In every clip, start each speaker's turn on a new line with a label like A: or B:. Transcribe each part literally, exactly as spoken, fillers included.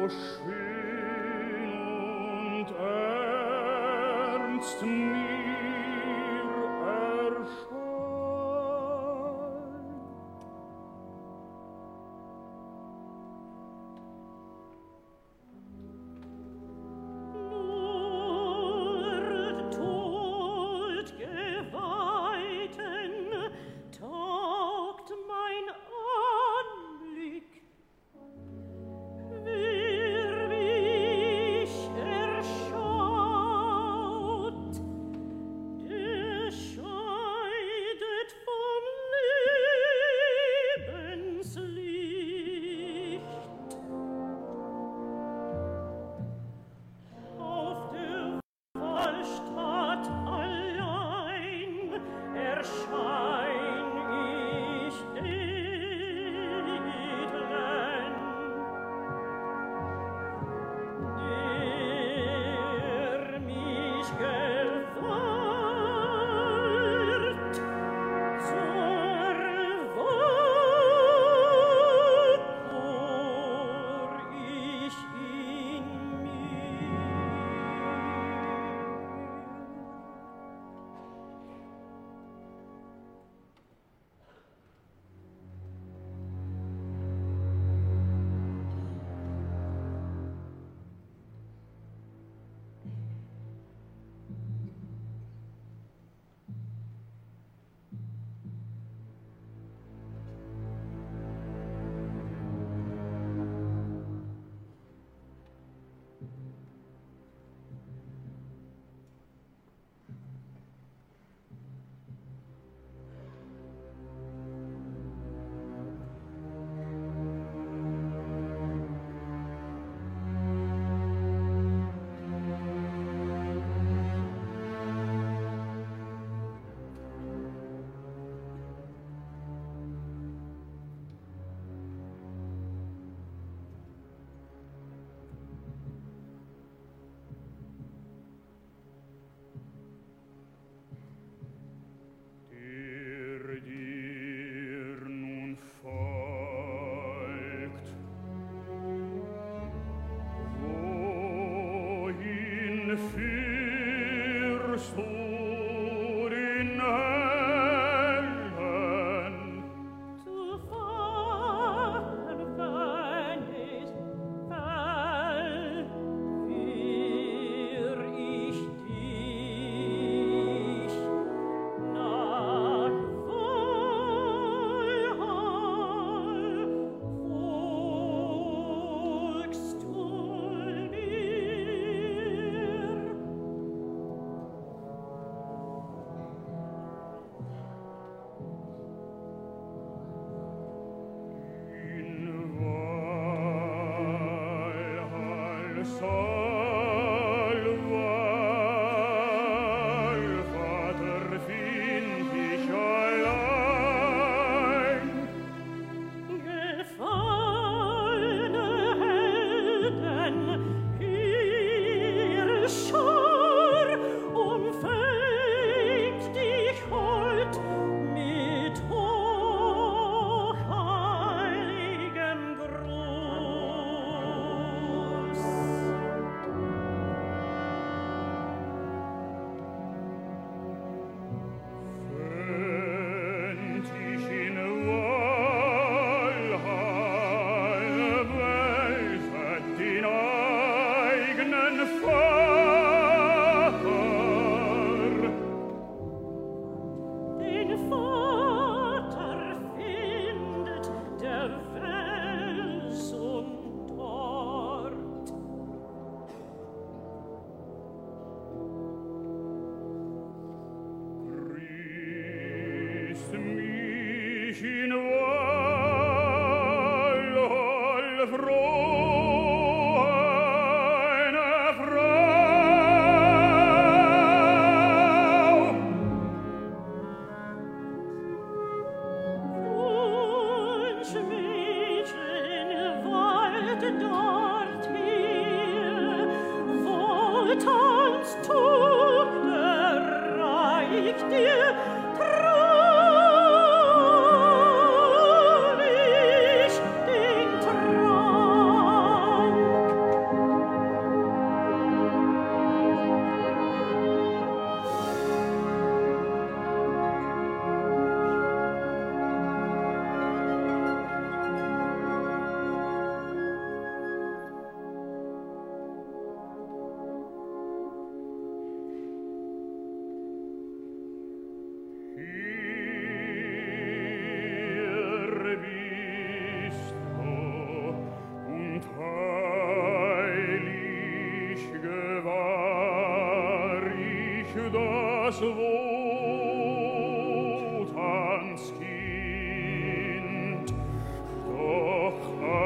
A: Traurig den Trank Wotanskind, doch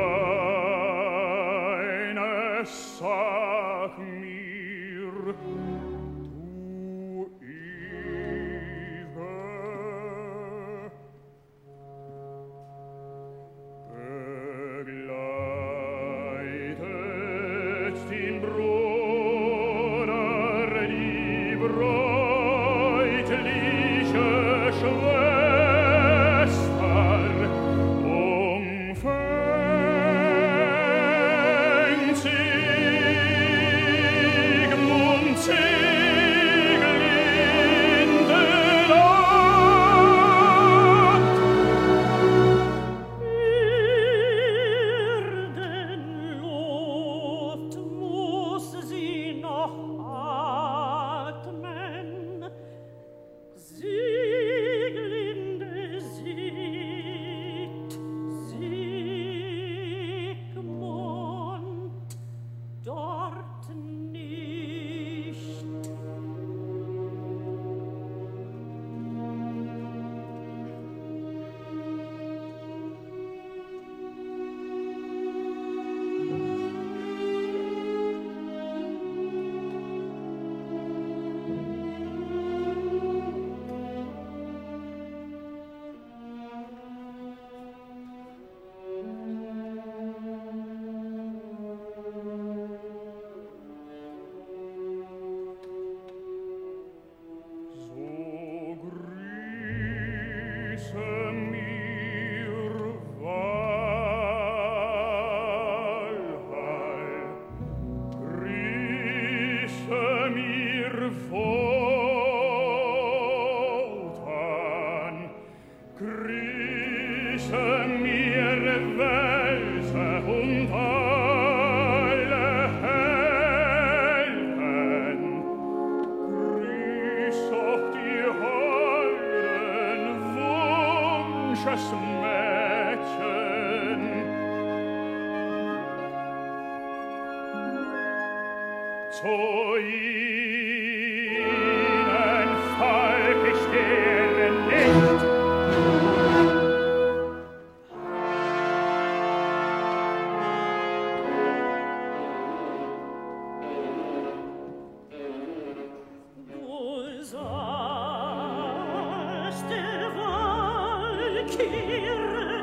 A: eines sag mir, du Ive, begleitet den Bruder die bräutliche Schwester, umfängt Siegmund Sieglinde Land.
B: Erdenluft muss sie noch atmen. Sieglinde sieht Siegmund dort nicht.
A: So grüße mir Walhall, grüße mir Wotan, grüße mir Welse und alle Helden, grüß auch die holden Wunschesmädchen. Zu ihnen folg ich deren nicht.
B: Du sahst der Walküre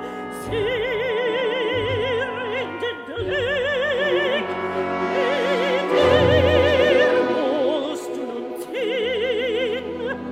B: sehr in den Blick, mit ihr musst du nun ziehen.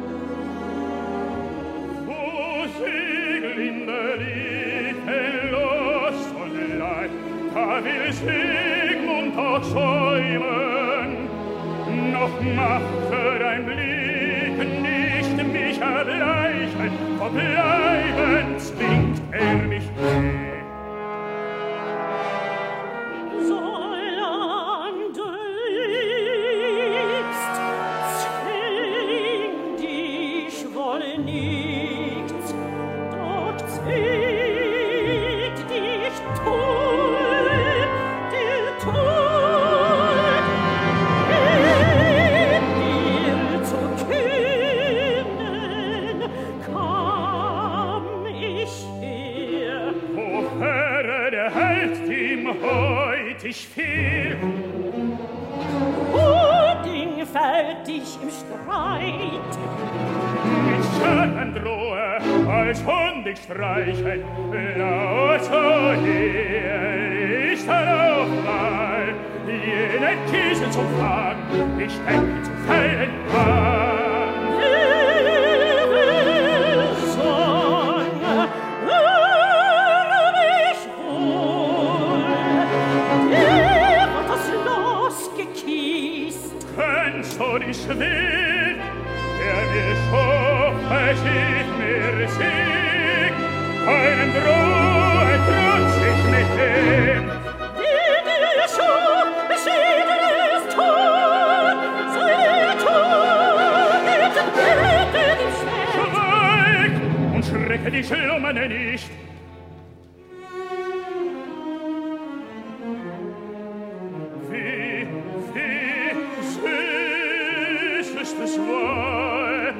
A: Wo Sieglinde liegt in Lust und Leid, da will Siegmund auch säumen. Noch machte dein Blick nicht mich erbleichen, verbleiben zwingt er mich eh.
B: Solange du liebst, zwing dich wohl nichts, doch zwingt dich Tod, der Tod, in dir zu kühnen, kam ich her.
A: Wofern der Held ihm heutig fiel,
B: Odin fällt dich im Streit.
A: mit Schatten drohe, als Hund ich streichen, laut so her, ich darauf mal, jenen Kiesel zum Fragen, ich denke zu fällen war.
B: Löwensang, höre mich wohl, der hat das Los gekiest.
A: Kennst du die Schwind, der mir schoffe sich mir Sieg, keinen Drohe trotz ich mit dem.
B: Die dir schon beschieden ist tot, sei tot, bitte dem Schwert.
A: Schweig und schrecke die Schlummernde nicht. Wie, wie süß ist es wohl,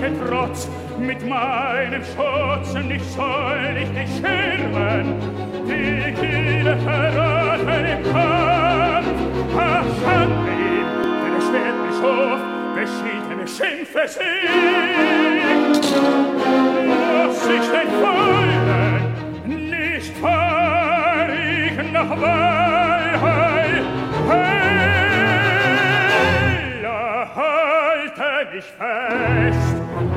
A: solche Trotz, mit meinem Schutz nicht soll ich dich schirmen, die Kiele verraten im Kampf. Ach, Schande ihm, denn das Schwertbischof beschiedene Schimpfe singt. Muss ich den Feulen nicht fahrig nach Weihheil, Heila, halte mich fest.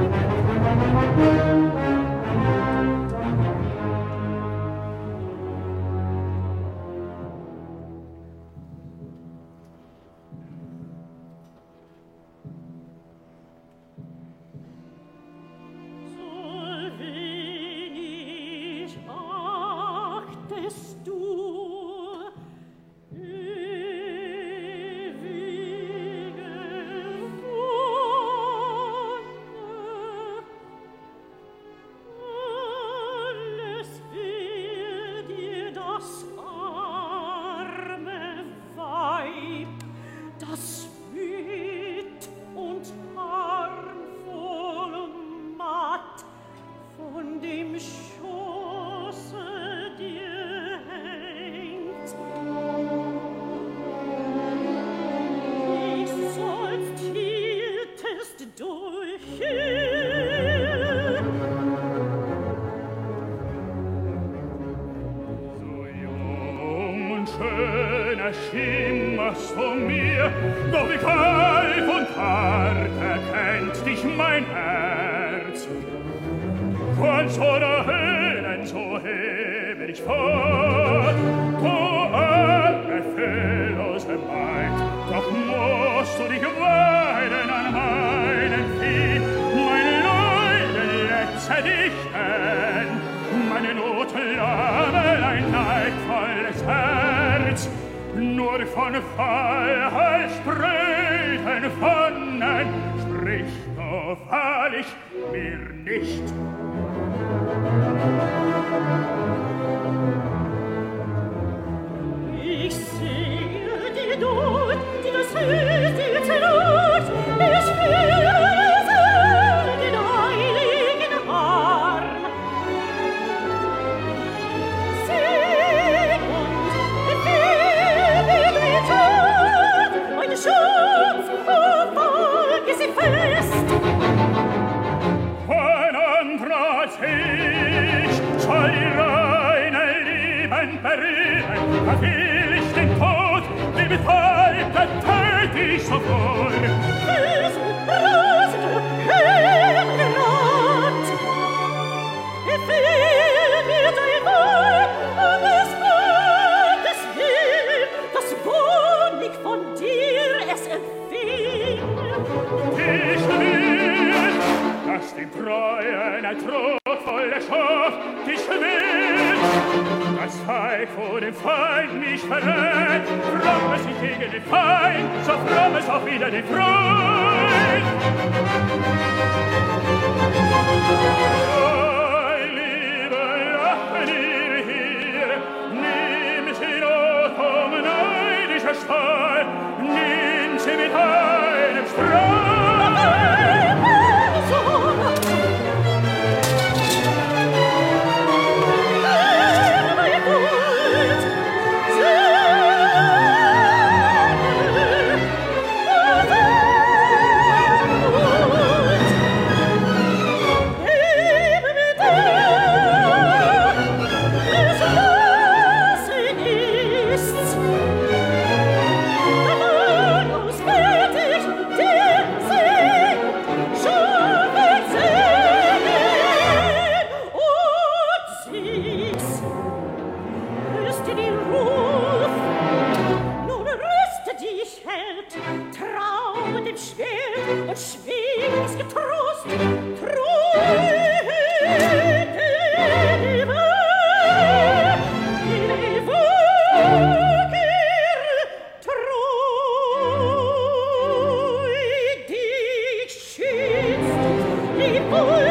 A: Schimmerst du mir, doch wie kalt und hart erkennt dich mein Herz. Von so einer Höhlen, so hebe ich fort, du arme, fühllose Maid, doch musst du dich weiden an meinen Vieh, meine Leiden letze dich an, meine Not lammel ein neidvolles Herz. Nur von Freiheit spröden Wonnen spricht doch wahrlich mir nicht.
B: Ich sehe die Not, die du siehst, die zerlust, ich fühle den heiligen Arm. Sing und befehl mein Schutz, oh, folge sie fest.
A: Ein anderer als ich soll die reine Leben berühren, da will ich den Tod, die Betäubte töt ich sofort.
B: Füß, Rose, du Herrenrat, befehl mir dein Wort, um des Gottes Willen, das Wohnig von dir es empfing.
A: Ich will, dass die Treuen ein trostvolle Schaf dich will, das Feig vor dem Feind mich verrät, fromm es sich gegen den Feind, so fromm es auch wieder den Freund. Oh, Liebe, lachen ihr hier, nimm sie not um neidischer Stahl, nimm sie mit einem Strahl.
B: Oh,